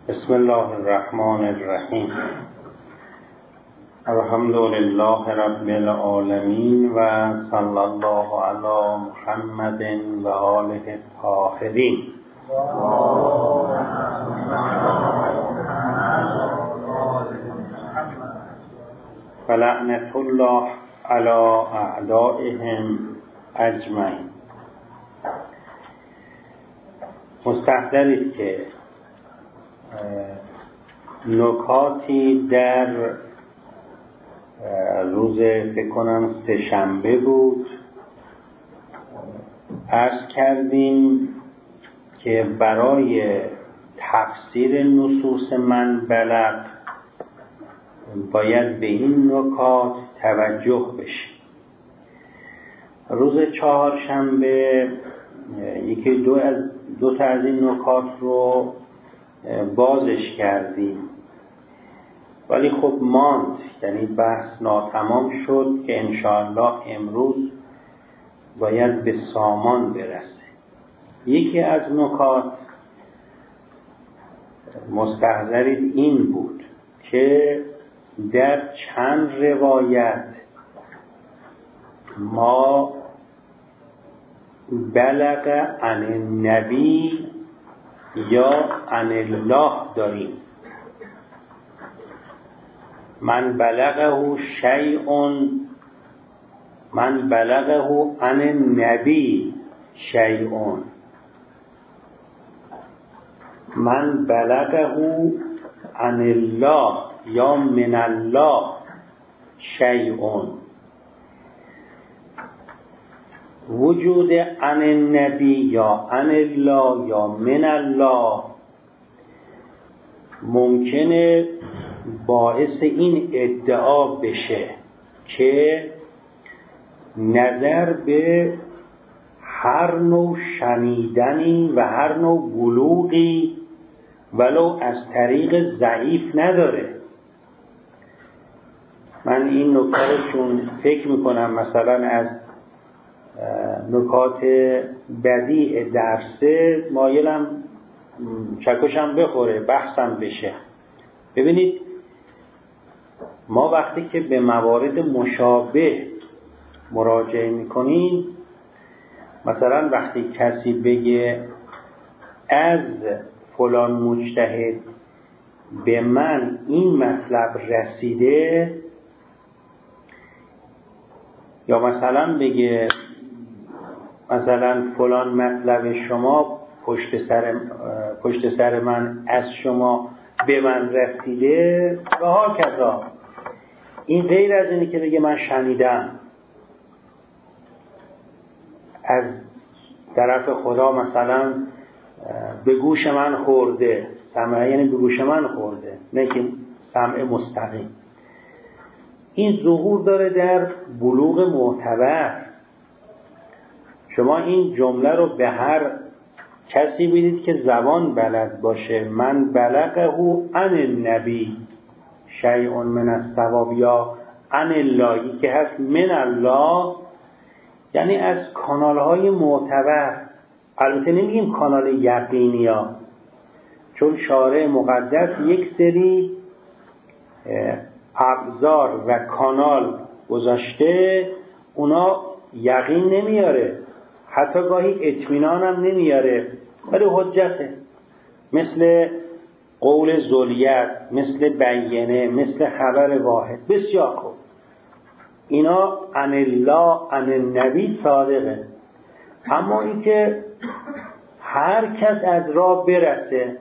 بسم الله الرحمن الرحیم. الحمد لله رب العالمین و صلی الله علی محمد و آله الطاهرین. فلعنة الله علی اعدائهم اجمعین. مستحضرید که نکاتی در روز فکر کنم سه‌شنبه بود عرض کردیم که برای تفسیر نصوص من بلغ باید به این نکات توجه بشه. روز چهارشنبه یکی دو تا از این نکات رو بازش کردیم، ولی خب ماند، یعنی بحث ناتمام شد که انشاءالله امروز باید به سامان برسه. یکی از نکات مستحضرید این بود که در چند روایت ما بلغ عن النبی یا عن الله داریم. من بلغه شیء، من بلغه عن النبی شیء، من بلغه عن الله یا من الله شیء. وجود عن النبی یا عن الله یا من الله ممکنه باعث این ادعا بشه که نظر به هر نوع شنیدنی و هر نوع بلوغی ولو از طریق ضعیف نداره. من این نکته رو چون فکر میکنم مثلا از نکات بدیع درسه مایلم چکشم بخوره، بحثم بشه. ببینید ما وقتی که به موارد مشابه مراجعه میکنیم، مثلا وقتی کسی بگه از فلان مجتهد به من این مطلب رسیده، یا مثلا بگه مثلا فلان مطلب شما پشت سر من از شما به من رسیده و ها کذا، این غیر از اینه که بگه من شنیدم از طرف خدا، مثلا به گوش من خورده، سمع یعنی به گوش من خورده، نه که سمع مستقیم. این ظهور داره در بلوغ معتبر. شما این جمله رو به هر کسی بدید که زبان بلد باشه، من بلغه عن النبی شیء من الثواب یا عن اللهی که هست من الله، یعنی از کانالهای معتبر. البته نمیگیم کانال یقینی ها، چون شارع مقدس یک سری ابزار و کانال گذاشته، اونا یقین نمیاره، حتی گاهی اطمینان هم نمیاره، ولی حجته، مثل قول ذولیت، مثل بینه، مثل خبر واحد. بسیار خوب، اینا عن الله عن النبی صادقه. اما این که هر کس از راه برسه،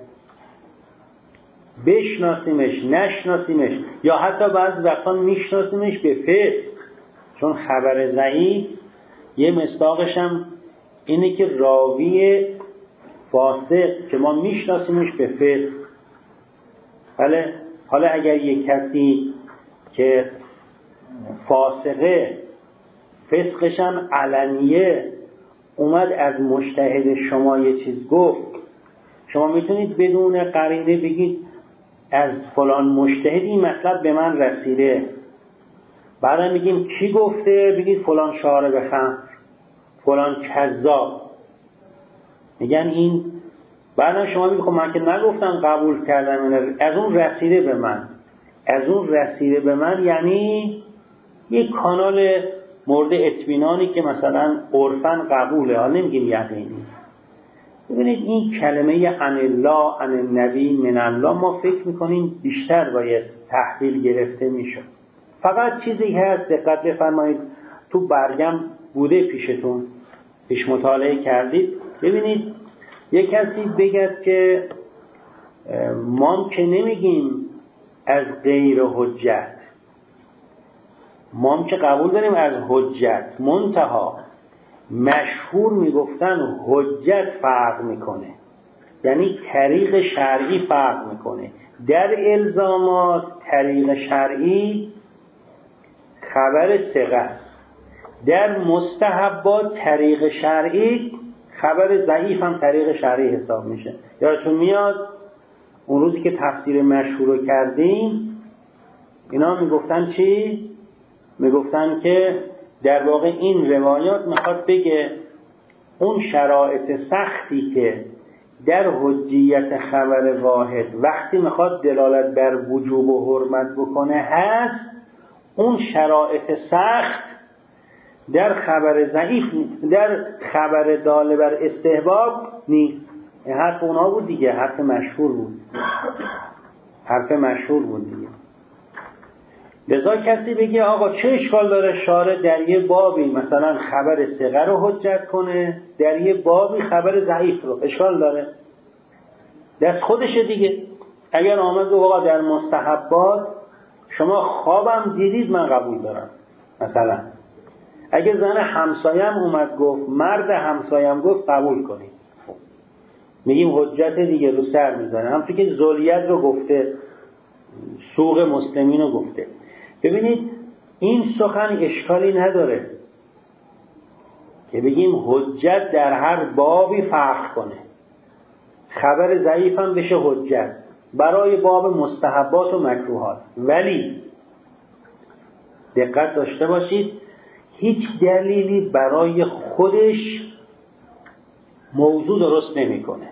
بشناسیمش نشناسیمش، یا حتی بعض وقتا میشناسیمش به فسق، چون خبر ضعیف یه مصداقش هم اینه که راوی فاسق که ما میشناسیمش به فسق. بله، حالا اگر یک کسی که فاسقه، فسقش هم علنیه، اومد از مجتهد شما یه چیز گفت، شما میتونید بدون قرینه بگید از فلان مجتهد این مطلب به من رسیده. بعدا میگیم کی گفته؟ بگید فلان شارب خمر، فلان کذاب. میگن این بعدم شما میگید خب من که نگفتم قبول کردم، از اون رسیده به من. از اون رسیده به من یعنی یک کانال مورد اطمینانی که مثلا عرفاً قبوله، حالا نمیگیم یقینی. ببینید این کلمه عن الله عن النبی من الله ما فکر میکنیم بیشتر باید تحویل گرفته میشد. فقط چیزی هست دقت بفرمایید، تو برگم بوده پیشتون، پیش مطالعه کردید، ببینید یک کسی بگد که ما که نمیگیم از غیر حجت، ما که قبول داریم از حجت، منتها مشهور میگفتن حجت فرق میکنه، یعنی طریق شرعی فرق میکنه. در الزامات طریق شرعی خبر ثقه، در مستحبات طریق شرعی خبر ضعیف هم طریق شرعی حساب میشه. یادتون میاد اون روزی که تفسیر مشهور رو کردیم اینا میگفتن چی؟ میگفتن که در واقع این روایات میخواد بگه اون شرایط سختی که در حجیت خبر واحد وقتی میخواد دلالت بر وجوب و حرمت بکنه هست، اون شرایط سخت در خبر ضعیف نیست، در خبر داله بر استحباب نیست. این حرف اونا بود دیگه، حرف مشهور بود، حرف مشهور بود دیگه. لذا کسی بگه آقا چه اشکال داره شارع در یه بابی مثلا خبر ثقه رو حجت کنه، در یه بابی خبر ضعیف رو، اشکال داره؟ دست خودشه دیگه. اگر آمد آقا در مستحبات شما خوابم دیدید من قبول دارم، مثلا اگه زن همسایم اومد گفت، مرد همسایم گفت قبول کنید، میگیم حجت دیگه، رو سر میزنه. همونطور که ذلیت رو گفته، سوق مسلمین رو گفته. ببینید این سخن اشکالی نداره که بگیم حجت در هر بابی فرق کنه، خبر ضعیف هم بشه حجت برای باب مستحبات و مکروهات. ولی دقت داشته باشید هیچ دلیلی برای خودش موضوع درست نمیکنه.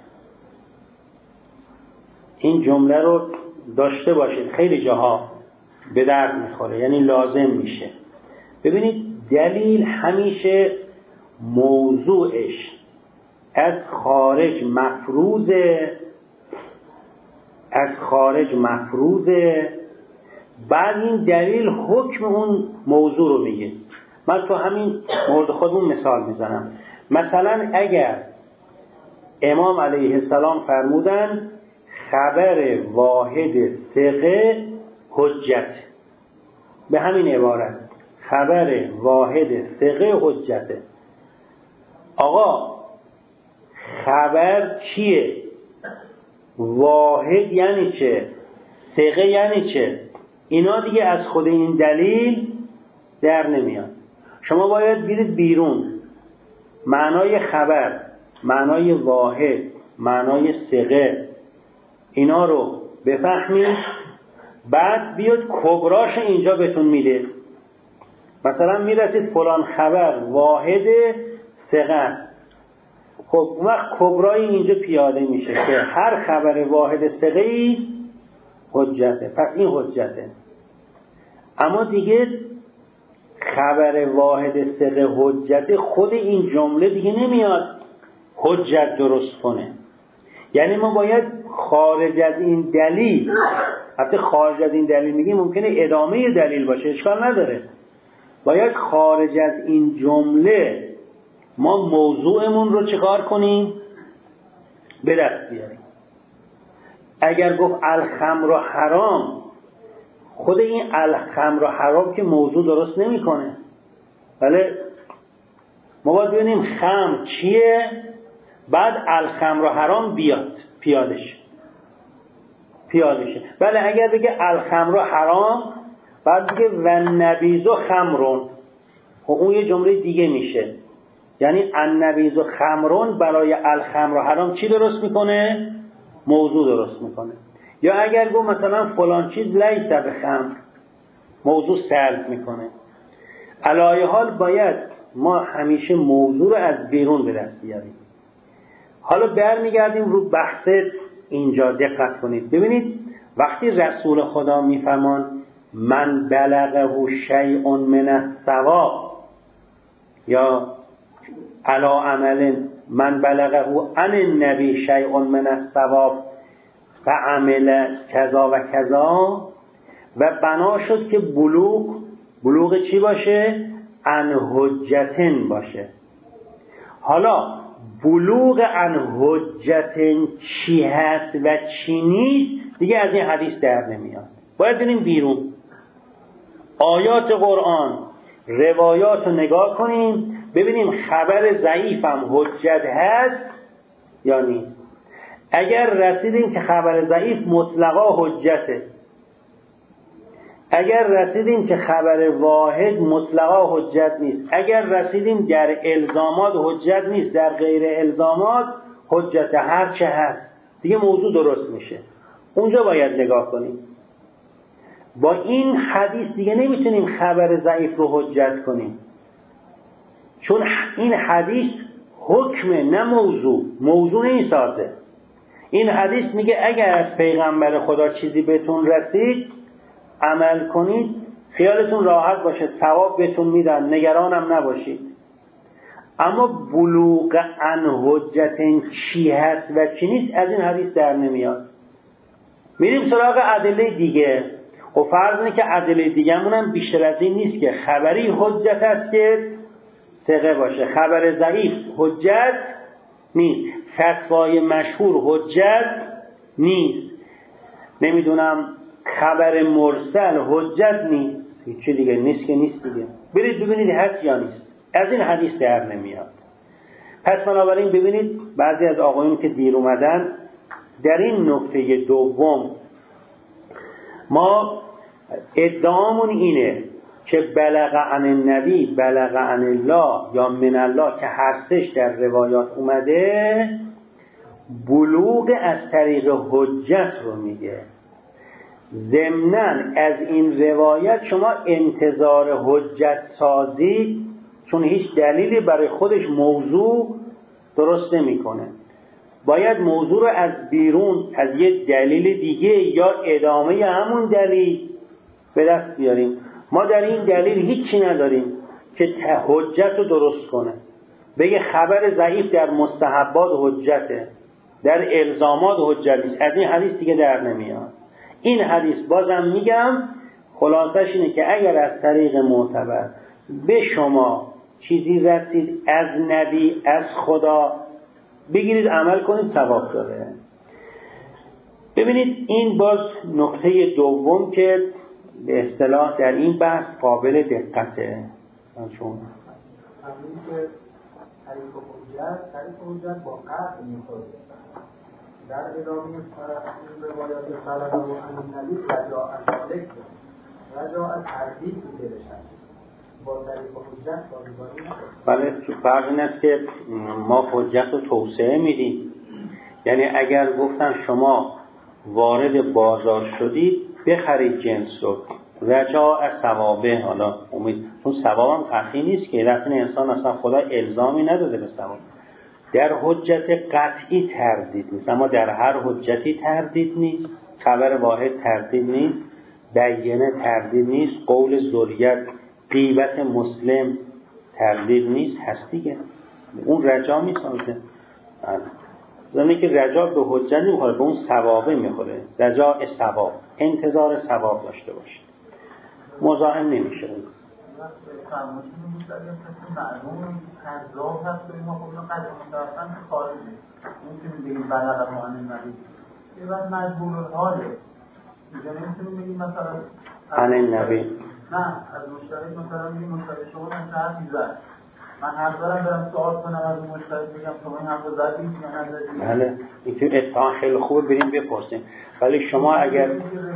این جمله رو داشته باشید، خیلی جاها به درد میخوره، یعنی لازم میشه. ببینید دلیل همیشه موضوعش از خارج مفروضه، بعد این دلیل حکم اون موضوع رو میگه. من تو همین مورد خودمون مثال میزنم. مثلا اگر امام علیه السلام فرمودن خبر واحد ثقه حجت، به همین عبارت خبر واحد ثقه حجته. آقا خبر چیه؟ واحد یعنی چه؟ ثقه یعنی چه؟ اینا دیگه از خود این دلیل در نمیاد. شما باید برید بیرون، معنای خبر، معنای واحد، معنای ثقه، اینا رو بفهمید، بعد بیاد کبراش اینجا بهتون میده. مثلا میرسید فلان خبر واحد ثقه، خب اون وقت کبرای اینجا پیاده میشه که هر خبر واحد ثقه‌ای حجته، پس این حجته. اما دیگه خبر واحد ثقه حجته، خود این جمله دیگه نمیاد حجت درست کنه. یعنی ما باید خارج از این دلیل، حتی خارج از این دلیل میگیم ممکنه ادامه دلیل باشه، اشکال نداره، باید خارج از این جمله ما موضوعمون رو چیکار کنیم؟ به دست بیاریم. اگر گفت الخمر حرام، خود این الخمر حرام که موضوع درست نمیکنه. بله ما باید ببینیم خمر چیه، بعد الخمر حرام بیاد پیاده شه. بله اگر بگه الخمر حرام بعد بگه و النبیذ خمرون، خب اون یه جمله دیگه میشه. یعنی النبیذ خمرون برای الخمر حرام چی درست میکنه؟ موضوع درست میکنه. یا اگر گفت مثلا فلان چیز لیس بخمر، موضوع سلب میکنه. علایه حال باید ما همیشه موضوع رو از بیرون به دست بیاریم. حالا برمیگردیم رو بحث اینجا، دقت کنید. ببینید وقتی رسول خدا میفرمان من بلغه شیء من الثواب یا علا عمل من بلغه عن النبی شیء من الثواب فعمل کذا و کذا، و بنا شد که بلوغ چی باشه؟ عن حجتن باشه. حالا بلوغ عن حجتن چی هست و چی نیست دیگه از این حدیث در نمیاد. باید بریم بیرون، آیات قرآن، روایات رو نگاه کنیم ببینیم خبر ضعیف هم حجت هست یا نیست. اگر رسیدیم که خبر ضعیف مطلقا حجته، اگر رسیدیم که خبر واحد مطلقا حجت نیست، اگر رسیدیم در الزامات حجت نیست، در غیر الزامات حجت، هر چه هست دیگه موضوع درست میشه. اونجا باید نگاه کنیم. با این حدیث دیگه نمیتونیم خبر ضعیف رو حجت کنیم، چون این حدیث حکمه نه موضوع این سازه. این حدیث میگه اگر از پیغمبر خدا چیزی بهتون رسید عمل کنید، خیالتون راحت باشه، ثواب بهتون میدن، نگرانم نباشید. اما بلوغ عن حجت چی هست و چی نیست از این حدیث در نمیاد. میریم سراغ ادله دیگه. و فرض اینه که ادله دیگه‌مون هم بیشتر از این نیست که خبری حجت است که ثقه باشه، خبر ضعیف حجت نیست، فتوای مشهور حجت نیست، نمیدونم خبر مرسل حجت نیست، هیچی دیگه نیست که نیست دیگه. برید ببینید هست یا نیست، از این حدیث در نمیاد. پس بنابراین ببینید بعضی از آقایون که دیر اومدن در این نکته دوم ما ادعامون اینه که بلغ عن النبی، بلغ عن الله یا من الله که هر سش در روایات اومده بلوغ از طریق حجت رو میگه. ضمناً از این روایت شما انتظار حجت سازی، چون هیچ دلیلی برای خودش موضوع درست نمیکنه، باید موضوع رو از بیرون از یک دلیل دیگه یا ادامه همون دلیل به دست بیاریم. ما در این دلیل هیچی نداریم که حجت رو درست کنه، بگه خبر ضعیف در مستحبات حجته، در الزامات حجت نیست. از این حدیث دیگه در نمیاد. این حدیث بازم میگم خلاصش اینه که اگر از طریق معتبر به شما چیزی رسید از نبی، از خدا، بگیرید عمل کنید، ثواب داره. ببینید این باز نکته دوم که به اصطلاح در این بحث قابل دقته. چون همین که تعریف حجت با قطع میخوره. در ادامه روایات خلق و انبی رجاء تردید تو دلش هست. با تعریف حجت بازیگاری بله، تو فرق این است که ما حجت رو توسعه میدیم. یعنی اگر گفتن شما وارد بازار شدید بخرید جنس رو، رجاء ثوابه، حالا امید، چون ثواب هم قطعی نیست که رفتن انسان اصلا خدا الزامی نداده به ثواب. در حجت قطعی تردید نیست، اما در هر حجتی تردید نیست. خبر واحد تردید نیست، بیانه تردید نیست، قول ذریت، غیبت مسلم تردید نیست، هست دیگه. اون رجا میسازه. زمانی که رجا به حجت نمیخوره، به اون ثوابه میخوره. رجا ثواب، انتظار ثواب داشته باشید، مزاحم نمیشه. فرمایشون بود در این قسم معلوم کذاب هست و اینا خب اینا قدر متوقعن که خارجه نمیتونیم بگیم بلغ عن النبی، یه وقت مجبور الحاله اینجا نمیتونیم بگیم مثلا عن النبی، نه از مشترک مثلا بگیم مشترک شما هم حرفی زد، من حق دارم برم سوال کنم از اون مشترک بگم شما این حرف رو زدید یا نزدید. بله این که اتفاق خیلی خوب بریم بپرسیم. ولی شما اگر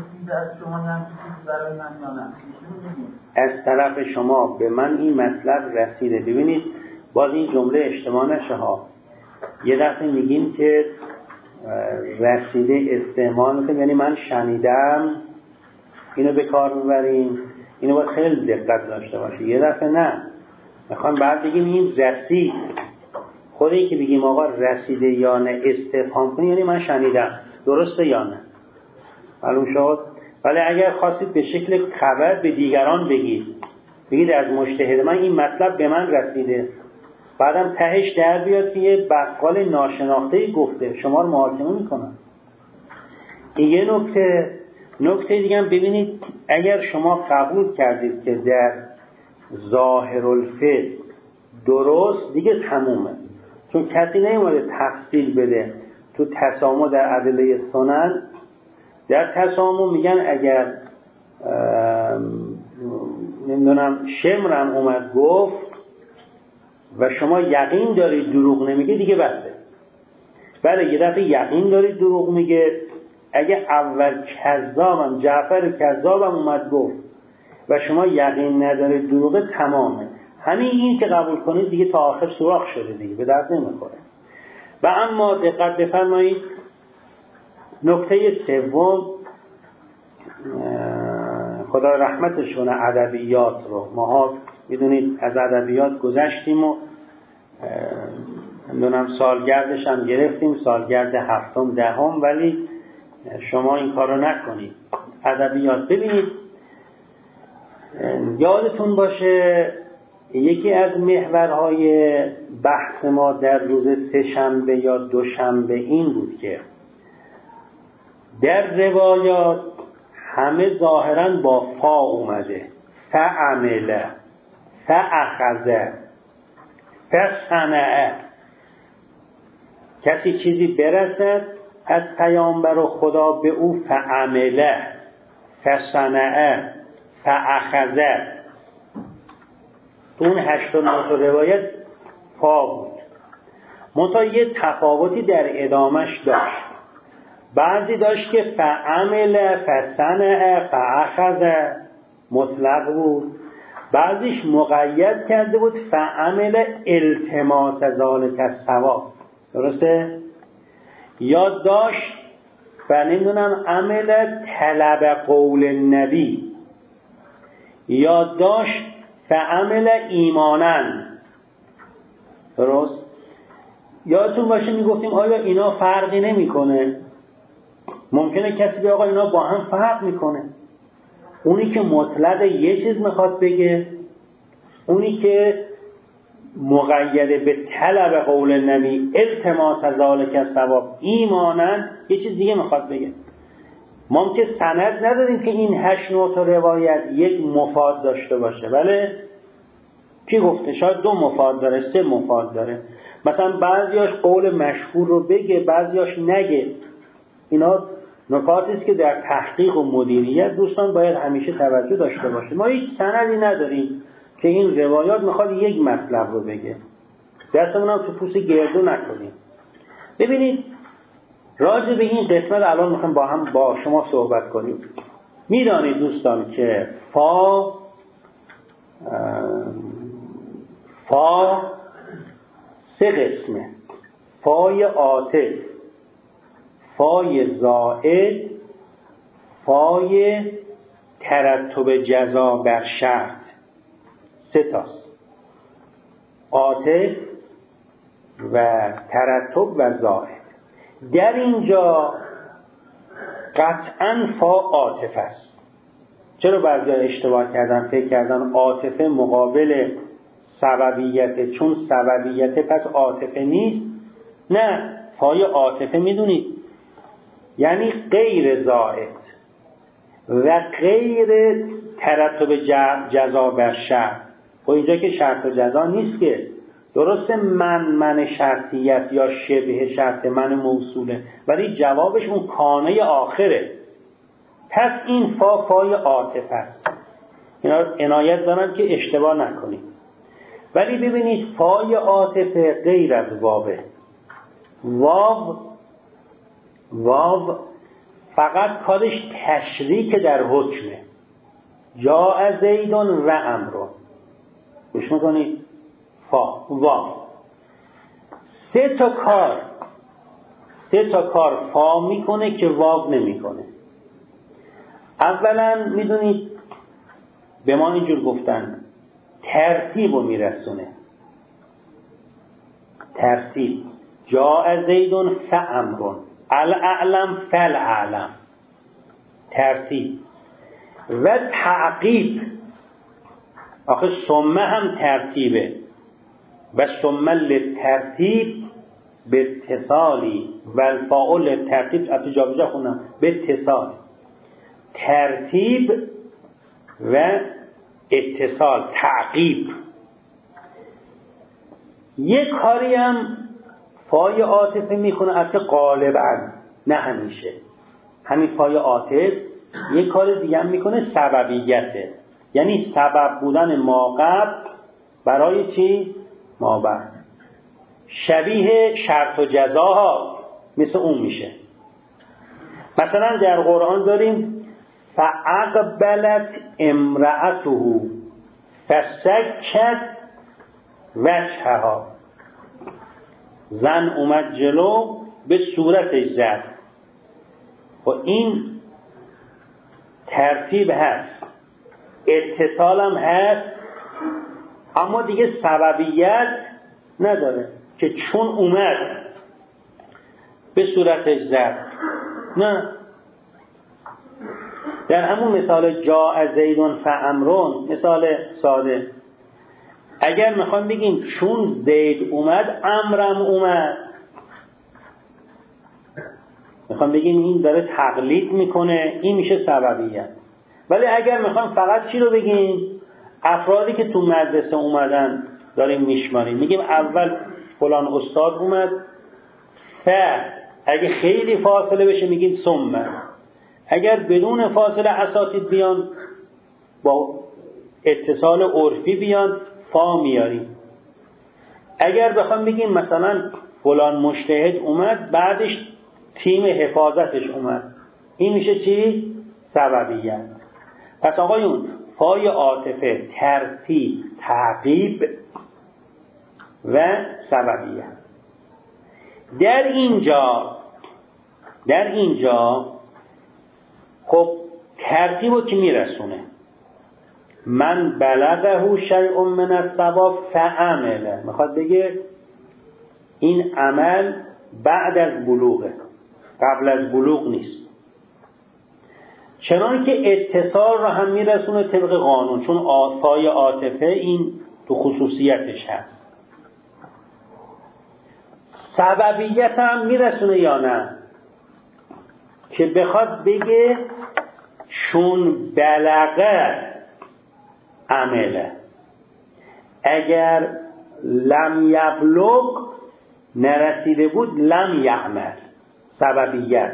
از طرف شما به من این مطلب رسیده، ببینید باز این جمله اشتباه نشه ها. یه دفعه میگیم که رسیده استعمال میکنیم، یعنی من شنیدم، اینو به کار میبریم. اینو باید خیلی دقت داشته باشه. یه دفعه نه، میخوام بعد بگیم این رسید. خود این که بگیم آقا رسیده یا نه استفهام کنی یعنی من شنیدم، درسته یا نه؟ معلوم شد؟ ولی اگر خواستید به شکل خبر به دیگران بگید از مجتهد من این مطلب به من رسیده، بعدم تهش در بیاد که یه بقال ناشناخته گفته، شما رو محاکمه میکنن. این یه نکته دیگه هم ببینید، اگر شما قبول کردید که در ظاهر الفقه درست، دیگه تمومه، چون کسی نمی‌اومده تفصیل بده. تو تسامح در ادله سنن، در تسامح میگن اگر نمیدونم شمرم اومد گفت و شما یقین دارید دروغ نمیگه، دیگه بسه. بله یه دفعه یقین دارید دروغ میگه، اگه اول کذابم جعفر کذابم اومد گفت و شما یقین ندارید دروغه، تمامه. همین این که قبول کنید دیگه تا آخر سوراخ شده، دیگه به درد نمیخوره. و اما دقت بفرمایید، نکته سوم، خدا رحمتشون ادبیات رو، ماها میدونید از ادبیات گذشتیم و میدونم سالگردش هم گرفتیم، سالگرد 7م 10م، ولی شما این کارو نکنید. ادبیات ببینید، یادتون باشه یکی از محورهای بحث ما در روز سه‌شنبه یا دوشنبه این بود که در روایات همه ظاهراً با فا اومده، فعمله، فاخذه، فصنعه. کسی چیزی برسد از پیامبر و خدا به او، فعمله، فصنعه، فاخذه. اون 8 و 9 روایت فا بود، منتها یه تفاوتی در ادامش داشت. بعضی داشت که فعمل، فصنع، فاخذ مطلق بود، بعضیش مقید کرده بود فعمل التماس ذالک الثواب، درسته؟ یا داشت نمیدونم عمل طلب قول النبی، یا داشت فعمل ایمانن، درست؟ یادتون باشه میگفتیم آیا اینا فرقی نمیکنه؟ ممکنه کسی بگه آقا اینا با هم فرق میکنه. اونی که مطلق یه چیز میخواد بگه، اونی که مقیده به طلب قول النبی التماس ذالک الثواب ایمانن یه چیز دیگه میخواد بگه. ما که سند نداریم که این 8 تا روایت یک مفاد داشته باشه، بله کی گفته؟ شاید 2 مفاد داره، 3 مفاد داره. مثلا بعضیاش قول مشهور رو بگه، بعضیاش نگه. اینا نکاتی است که در تحقیق و مدیریت دوستان باید همیشه توجه داشته باشه. ما هیچ سندی نداریم که این روایات میخواد یک مطلب رو بگه، دستمون هم تو پوست گردو نکنیم. ببینید راجع به این قسمت الان میخوام با شما صحبت کنیم. میدانید دوستان که فا 3 قسمه: فای عاطف، فای زائد، فای ترتب جزا بر شرط. 3 تاست: عاطف و ترتب و زائد. در اینجا قطعاً فا عاطف است. چرا بعضی اشتباه کردن، فکر کردن عاطفه مقابل سببیت، چون سببیت پس عاطفه نیست. نه، فای عاطفه میدونید یعنی غیر زائد و غیر ترتب جزا بر شرط. و اینجا که شرط و جزا نیست که، درسته من شرطیت یا شبه شرط، من موصوله، ولی جوابش اون کانه آخره. پس این فای عاطفه است. اینا عنایت دارن که اشتباه نکنید. ولی ببینید فای عاطفه غیر از واوه. واو فقط کارش تشریک در حکمه. جاء زیدون و عمرو. گوش میکنید؟ واو 3 تا کار فا میکنه که واو نمیکنه. اولا میدونید به ما اینجور گفتن ترتیب رو میرسونه. ترتیب. جاء زید فعمر، الاعلم فالاعلم، ترتیب. و تعقیب، آخه ثم هم ترتیبه. و ثم للترتیب به اتصالی و الفاعل ترتیب، از جا بجا خوندم به اتصال، ترتیب و اتصال، تعقیب. یک کاری هم فای عاطفه میکنه، البته غالبا نه همیشه. همین فای عاطف یک کار دیگه هم میکنه، سببیته، یعنی سبب بودن ما قبل برای چی؟ ما بعد. شبیه شرط و جزاها مثل اون میشه. مثلا در قرآن داریم فاقبلت امرأته فسکت وجهها، زن اومد جلو به صورتش زد. و این ترتیب هست، اتصال هم هست، اما دیگه سببیت نداره که چون اومد به صورتش زد. نه، در همون مثال جاء زید فعمرون، مثال ساده، اگر میخوام بگیم چون زید اومد امرم اومد، میخوام بگیم این داره تقلید میکنه، این میشه سببیت. ولی اگر میخوام فقط چی رو بگیم؟ افرادی که تو مدرسه اومدن داریم میشماریم، میگیم اول فلان استاد اومد، اگه خیلی فاصله بشه میگیم ثم، اگر بدون فاصله اساتید بیان با اتصال عرفی بیان فا میاریم. اگر بخوام بگیم مثلا فلان مجتهد اومد بعدش تیم حفاظتش اومد، این میشه چی؟ سببیت. پس آقایون فای عاطفه، ترتیب، تعقیب و سببیت. در اینجا خب ترتیب رو کی میرسونه؟ من بلغه شیء من الثواب فعمله، میخواد بگه این عمل بعد از بلوغه، قبل از بلوغ نیست. چنان که اتصال رو هم میرسونه طبق قانون، چون فای عاطفه این تو خصوصیتش هست. سببیت هم میرسونه یا نه؟ که بخواد بگه چون بلغه عمله، اگر لم یبلغ نرسیده بود لم یعمل، سببیت.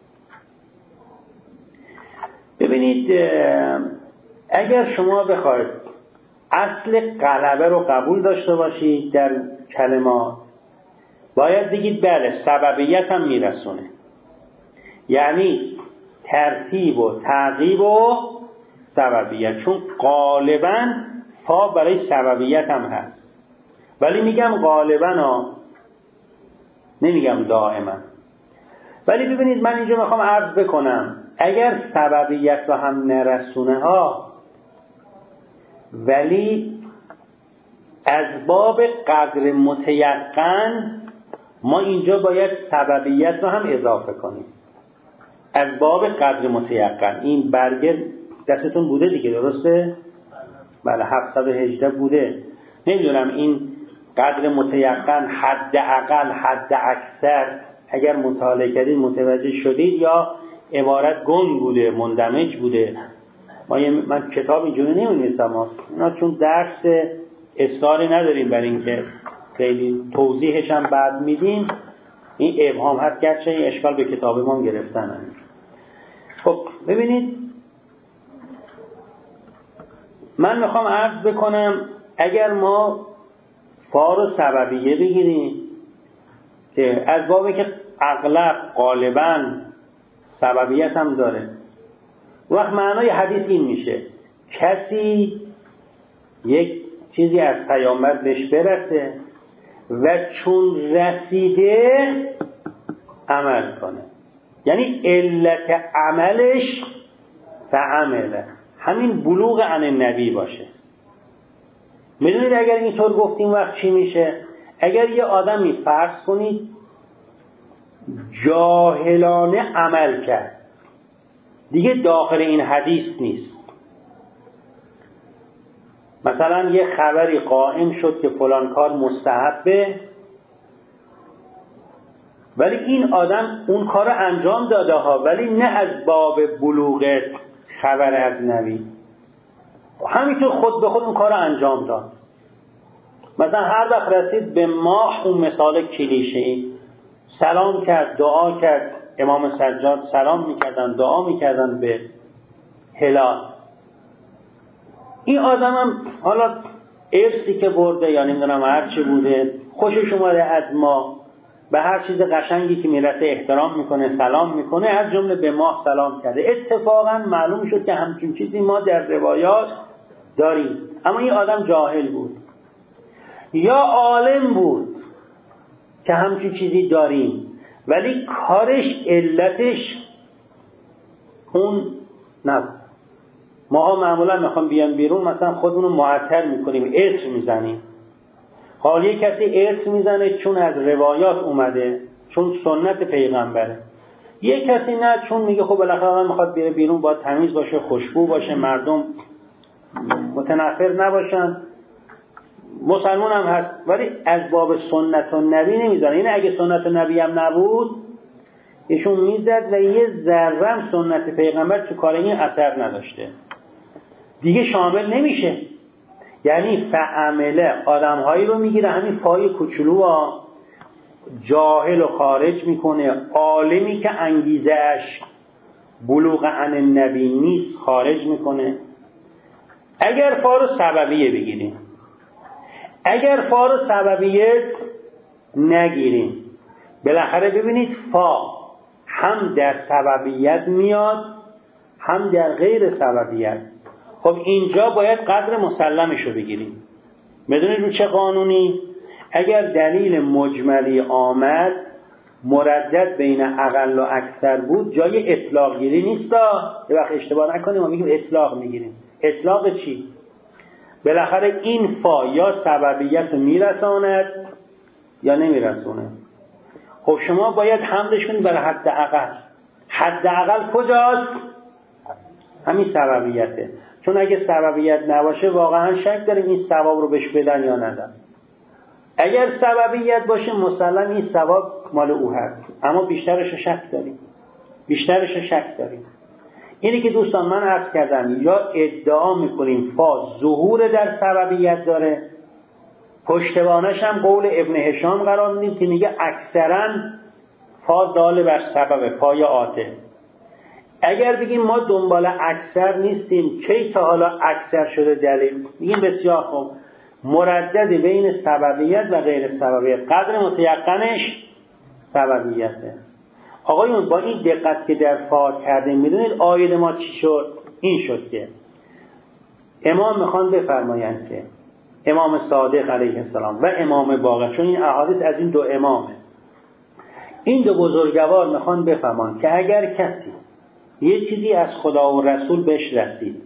ببینید اگر شما بخواید اصل غلبه رو قبول داشته باشید در کلمات، باید بگید بله سببیت هم میرسونه، یعنی ترتیب و تعقیب و سببیت، چون غالبا فا برای سببیت هم هست. ولی میگم غالبا ها، نمیگم دائما. ولی ببینید من اینجا میخوام عرض بکنم اگر سببیت رو هم نرسونه ها، ولی از باب قدر متیقن ما اینجا باید سببیت رو هم اضافه کنیم. از باب قدر متیقن، این برگه دستتون بوده دیگه، درسته؟ بله 718 بوده. نمیدونم این قدر متیقن حد اقل حد اکثر اگر مطالعه کردید متوجه شدید یا عبارت گنگ بوده، مندمج بوده. من کتاب اینجوری نمی‌نویسم، اینا چون درس اصراری نداریم برای اینکه خیلی توضیحش هم بعد میدیم، این ابهام هست، گرچه این اشکال به کتاب ما گرفتن. خب ببینید من میخوام عرض بکنم اگر ما فا رو سببیه بگیریم که از بابی که اغلب غالبا سببیت هم داره، وقت معنای حدیث این میشه کسی یک چیزی از پیامبر بهش برسه و چون رسیده عمل کنه، یعنی علت عملش فعمله، همین بلوغ عن النبی باشه. میدونید اگر اینطور گفتیم وقت چی میشه؟ اگر یه آدمی فرض کنید جاهلانه عمل کرد، دیگه داخل این حدیث نیست. مثلا یه خبری قائم شد که فلان کار مستحبه، ولی این آدم اون کار انجام داده ها، ولی نه از باب بلوغ خبر از نبی، همینطور خود به خود اون کار انجام داد. مثلا هر وقت رسید به ماه، اون مثال کلیشه‌ای، سلام کرد، دعا کرد، امام سجاد سلام میکردن، دعا میکردن به هلال. این آدم هم حالا ارثی که برده یا نمیدونم هر چه بوده، خوشش اومده از ما، به هر چیز قشنگی که میرسه احترام میکنه، سلام میکنه، از جمله به ماه سلام کرده. اتفاقا معلوم شد که همچین چیزی ما در روایات داریم، اما این آدم جاهل بود یا عالم بود که همچین چیزی داریم، ولی کارش علتش اون نبود. ماها معمولا میخوام بیان بیرون، مثلا خودمونو معطر میکنیم، عطر میزنیم. حالا یک کسی عطر میزنه چون از روایات اومده، چون سنت پیغمبره. یک کسی نه، چون میگه خب بالاخره میخواد بیره بیرون باید تمیز باشه، خوشبو باشه، مردم متنفر نباشن. مسلمان هم هست ولی از باب سنت و نبی نمیزنه. یعنی اگه سنت و نبی هم نبود ایشون میزد و یه ذره سنت پیغمبر تو کار این اثر نداشته، دیگه شامل نمیشه. یعنی فعمله آدمهایی رو میگیره، همین فای کوچولو ها، جاهل و خارج میکنه، عالمی که انگیزش بلوغ عن النبی نیست خارج میکنه. اگر فارو سببیه بگیریم، اگر فارو سببیه نگیریم، بالاخره ببینید فا هم در سببیت میاد هم در غیر سببیت. خب اینجا باید قدر مسلمش رو بگیریم. بدونید رو چه قانونی؟ اگر دلیل مجملی آمد مردد بین اقل و اکثر بود، جای اطلاق گیری نیست. یه وقت اشتباه نکنیم ما میگیم اطلاق میگیریم. اطلاق چی؟ بالاخره این فا یا سببیت رو میرساند یا نمیرسونه. خب شما باید حملش کنید برای حد اقل. حد اقل کجاست؟ همین سببیته. چون اگه سببیت نباشه واقعا شک داریم این ثواب رو بهش بدن یا ندن. اگر سببیت باشه مسلم این ثواب مال او هست، اما بیشترش رو شک داریم. اینی که دوستان من عرض کردم، یا ادعا میکنیم فا ظهور در سببیت داره، پشتوانش هم قول ابن هشام قرار میدیم که میگه اکثرا فا دال بر سبب، پای آته. اگر بگیم ما دنبال اکثر نیستیم، کی تا حالا اکثر شده دلیل؟ میگیم بسیار خوب، مردد بین سببیت و غیر سببیت، قدر متیقنش سببیته. آقایون با این دقت که در فا کردیم، میدونید آیه ما چی شد؟ این شد که امام میخوان بفرمایند که امام صادق علیه السلام و امام باقر، چون این احادیث از این دو امامه، این دو بزرگوار میخوان بفرمان که اگر کسی یه چیزی از خدا و رسول بهش رسید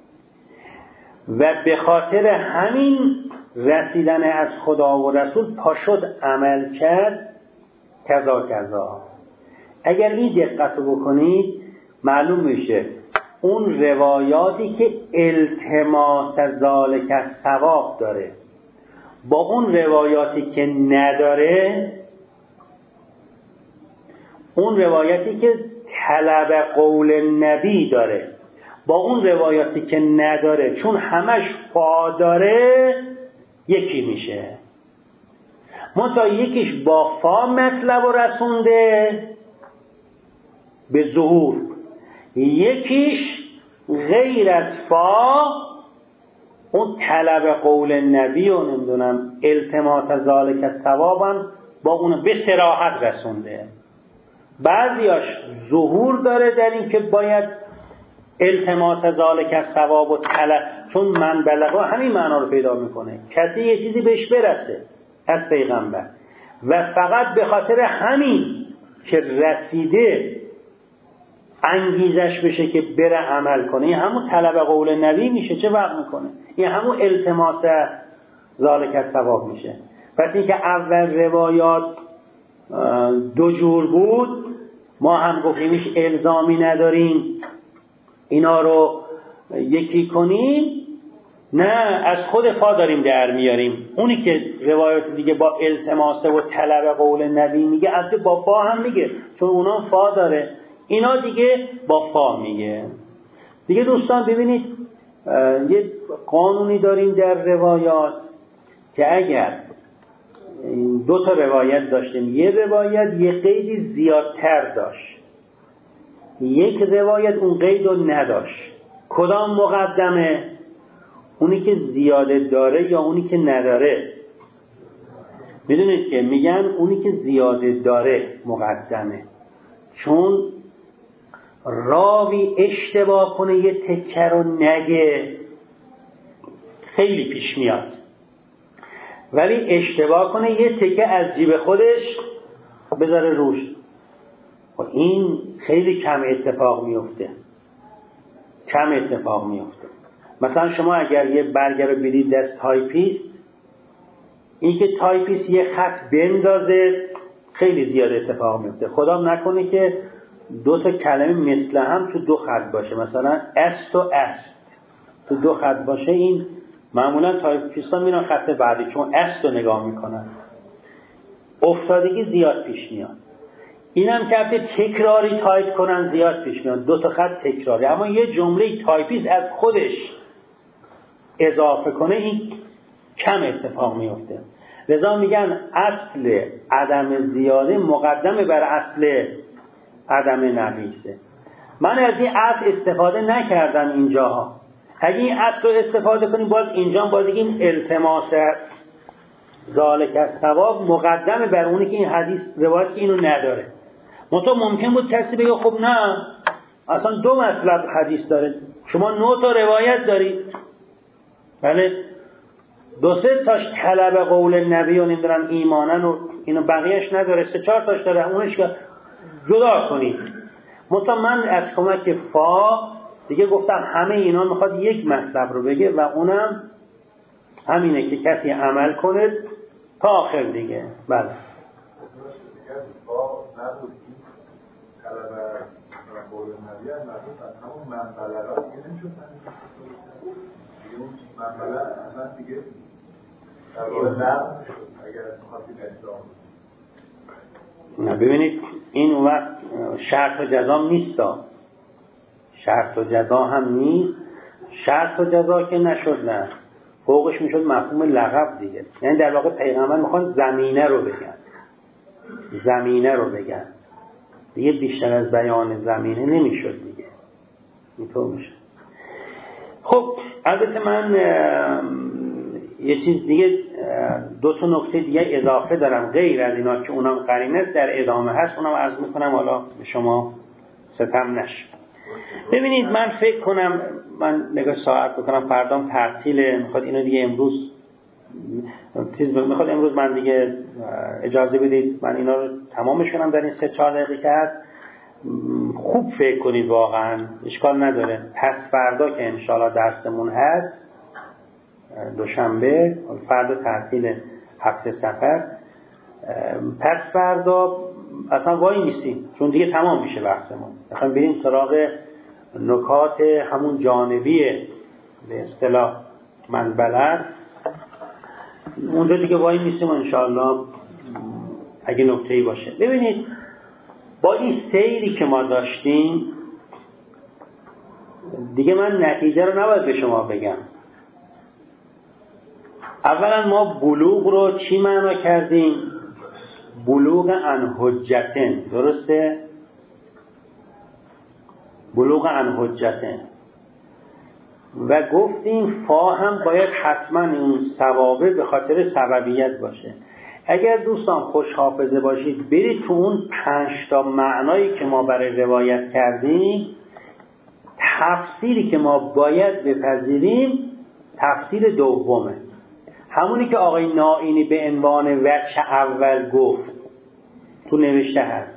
و به خاطر همین رسیدن از خدا و رسول پاشد عمل کرد، کذا. اگر این دقت رو بکنید معلوم میشه اون روایاتی که التماس ذالک ثواب داره با اون روایاتی که نداره، اون روایتی که طلب قول نبی داره با اون روایاتی که نداره، چون همش فا داره یکی میشه. منتها یکیش با فا مطلب و رسونده به ظهور، یکیش غیر از فا اون طلب قول نبی و نمیدونم التماس ذالک ثوابم با اون به صراحت رسونده. بعضیاش ظهور داره در این که باید التماس ذالک ثواب و طلب، چون من بلغه همین معنا رو پیدا میکنه، کسی یه چیزی بهش برسه از پیغمبر و فقط به خاطر همین که رسیده انگیزش بشه که بره عمل کنه، این همون طلب قول نبی میشه. چه فرق میکنه؟ این همون التماس ذالک ثواب میشه. پس اینکه اول روایات دو جور بود، ما هم گفتیمش الزامی نداریم اینا رو یکی کنیم، نه از خود فا داریم در میاریم. اونی که روایات دیگه با التماسه و طلب قول نبی میگه از با فا هم میگه، چون اونا فا داره، اینا دیگه با فا میگه. دیگه دوستان ببینید یه قانونی داریم در روایات که اگر دو تا روایت داشتیم، یه روایت یه قیدی زیادتر داشت، یک روایت اون قید رو نداشت، کدام مقدمه؟ اونی که زیاده داره یا اونی که نداره؟ میدونید که میگن اونی که زیاده داره مقدمه، چون راوی اشتباه کنه یه تکه رو نگه خیلی پیش میاد، ولی اشتباه کنه یه تکه از جیب خودش بذاره روش، این خیلی کم اتفاق میفته. مثلا شما اگر یه برگر رو بدید دست تایپیست، این که تایپیست یه خط بندازه خیلی زیاد اتفاق میفته. خدا نکنه که دو تا کلمه مثل هم تو دو خط باشه، مثلا است و است تو دو خط باشه، این معمولا تایپیستان میرن خط بعدی چون است رو نگاه میکنن، افتادگی زیاد پیش میاد. اینم که البته تکراری تایپ کنن زیاد پیش میاد، دو تا خط تکراری، اما یه جمله تایپیست از خودش اضافه کنه این کم اتفاق میفته. لذا میگن اصل عدم زیاده مقدمه بر اصل عدم نقیصه. من از این اصل استفاده نکردم اینجاها، اگه این اصل رو استفاده کنیم باز اینجا باز این التماس ذالک الثواب مقدمه بر اونی که این حدیث روایت که اینو نداره. منتها ممکن بود کسی بگه خب نه اصلا دو مطلب حدیث داره، شما 9 تا روایت دارید، بله 2-3 تاش طلب قول نبی و نمیدونم ایمانن و اینو بقیهش نداره، 3-4 تاش داره، اونش که جدا کنید. منتها من از کمک فا دیگه گفتم همه اینا میخواد یک مطلب رو بگه و اونم همینه که کسی عمل کنه تا آخر دیگه. بله قول نبی از همون منبله را دیگه نمیشد منبله اصلا دیگه در واقع نبود اگر خواستیم احترام. نه ببینید این وقت شرط و جزا نیست، شرط و جزا هم نیست. شرط و جزا که نشد، نه فوقش میشد مفهوم لقب دیگه. یعنی در واقع پیغمبر میخوان زمینه رو بگن دیگه، بیشتر از بیان زمینه نمیشد دیگه، اینطور میشه. خب البته من یه چیز دیگه 2 تا نکته دیگه اضافه دارم غیر از اینا که اونم قرینه در ادامه هست، اونم عرض میکنم حالا به شما ستم نشه. ببینید من فکر کنم من نگاه ساعت بکنم فردام تعطیله، میخواد اینو دیگه امروز من دیگه اجازه بدید من اینا رو تمامش کنم در این 3-4 دقیقه که هست. خوب فکر کنید، واقعا اشکال نداره. پس فردا که انشالله درسمون هست دوشنبه، فردا تعطیل هفته سفر، پس فردا اصلا وای نیستیم چون دیگه تمام میشه بحثمون، میخوایم بریم سراغ نکات همون جانبی به اصطلاح منبلر، اونجا دیگه وای نیستیم انشاءالله اگه نکته‌ای باشه. ببینید با این سیری که ما داشتیم دیگه من نتیجه رو نباید به شما بگم. اولا ما بلوغ رو چی معنا کردیم؟ بلوغ عن حجتن، درسته؟ بلوغ عن حجتن، و گفتیم فا هم باید حتما اون ثوابه به خاطر سببیت باشه. اگر دوستان خوش حافظه باشید برید تو اون 5 تا معنایی که ما برای روایت کردیم، تفسیری که ما باید بپذیریم تفسیر دومه، همونی که آقای نائینی به عنوان وجه اول گفت تو نوشته هست،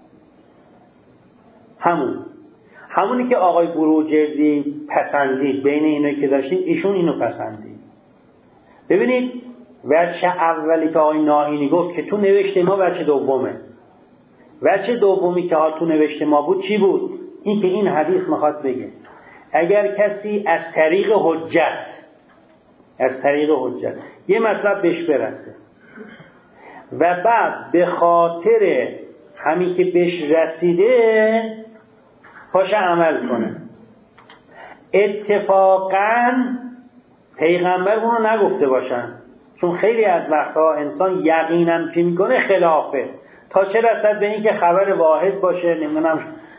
همونی که آقای بروجردی پسندید بین اینایی که داشتیم، ایشون اینو پسندید. ببینید وجه اولی که آقای نائینی گفت که تو نوشته ما وجه دومه. وجه دومی که تو نوشته ما بود چی بود؟ این که این حدیث میخواد بگه اگر کسی از طریق حجت یه مطلب بهش برسه و بعد به خاطر همین که بهش رسیده پاشه عمل کنه، اتفاقاً پیغمبر اونو نگفته باشن، چون خیلی از وقتها انسان یقیناً که میکنه خلافه، تا چه رسد به این که خبر واحد باشه، نمیدونم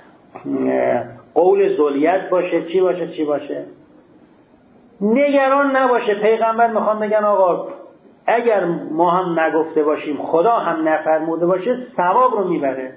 قول ذلیت باشه، چی باشه نگران نباشه. پیغمبر میخوان بگن آقا اگر ما هم نگفته باشیم خدا هم نفرموده باشه ثواب رو میبره.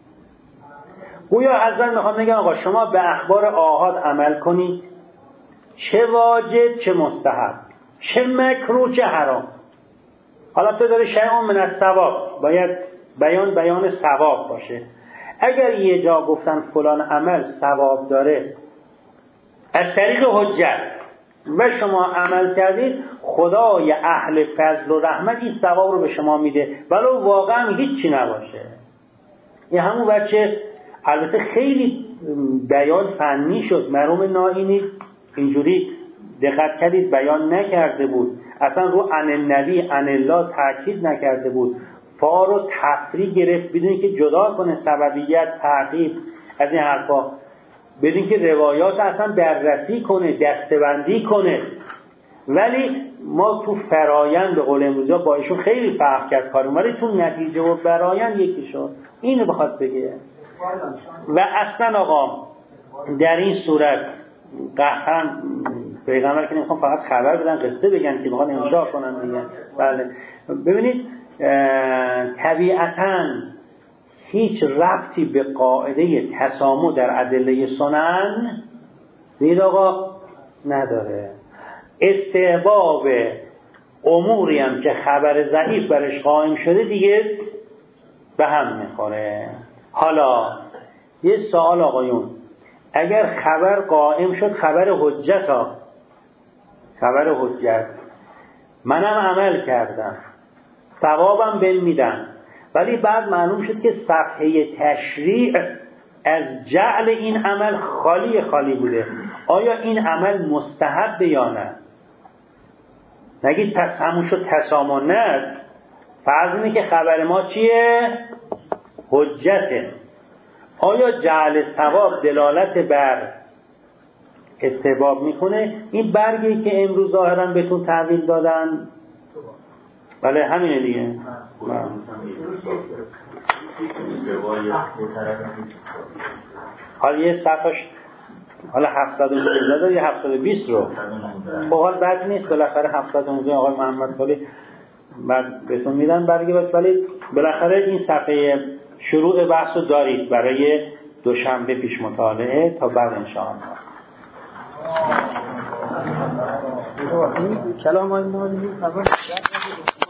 گویا حضرت میخوان بگن آقا شما به اخبار آحاد عمل کنید، چه واجب چه مستحب، چه مکروه چه حرام. حالا تو داره شیء من الثواب، باید بیان ثواب باشه. اگر یه جا گفتن فلان عمل ثواب داره از طریق حجت و شما عمل کردید، خدای اهل فضل و رحمت این ثواب رو به شما میده ولو واقعا هیچی نباشه. این همون بچه البته خیلی بیان فنی شد. مرحوم نائینی اینجوری دقت کردید بیان نکرده بود، اصلا رو عن النبی عن الله تاکید نکرده بود، فا رو تفریع گرفت بدون که جدا کنه سببیت تعقیب از این حرفا، بدون که روایات اصلا بررسی کنه دسته‌بندی کنه. ولی ما تو فرایند به قول امروزی با ایشون خیلی فرق کرد کارم، ولی تو نتیجه و فرایند یکی شد. اینو بخواد بگه. و اصلا آقا در این صورت قطعا پیغمبر که نمیخوام فقط خبر بدن قصه بگن که میخوان انشاء کنن دیگه. بله ببینید طبیعتاً هیچ ربطی به قاعده تسامح در ادله سنن زیر آقا نداره. استحباب اموری هم که خبر ضعیف برش قائم شده دیگه به هم میخوره. حالا یه سوال آقایون، اگر خبر قائم شد خبر حجت ها، خبر حجت منم عمل کردم ثوابم بهم میدن، ولی بعد معلوم شد که صفحه تشریع از جعل این عمل خالی بوده، آیا این عمل مستحب یا نه؟ نگید پس همون شد تسامح. نه، فرض اینه که خبر ما چیه؟ حجته. آیا جعل ثواب دلالت بر استحباب میکنه؟ این برگی که امروز ظاهرا بهتون تحویل دادن بله همینه دیگه. حالا یه صفحش حالا 719 یا 720 رو خب حال بد نیست، بالاخره 719 آقای محمد خالی بعد بهتون میدن برگی باید، ولی بالاخره این صفحه شروع بحث رو دارید برای دوشنبه پیش مطالعه تا بعد انشاءالله. کلام